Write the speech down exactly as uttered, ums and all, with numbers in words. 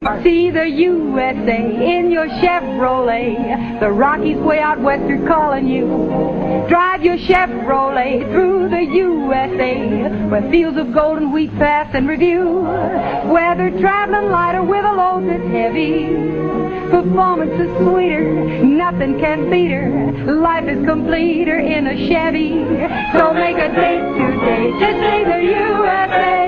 See the U S A in your Chevrolet. The Rockies way out west are calling you. Drive your Chevrolet through the U S A, where fields of golden wheat pass and review. Whether traveling light or with a load that's heavy, performance is sweeter, nothing can beat her. Life is completer in a Chevy. So make a date today to see the U S A.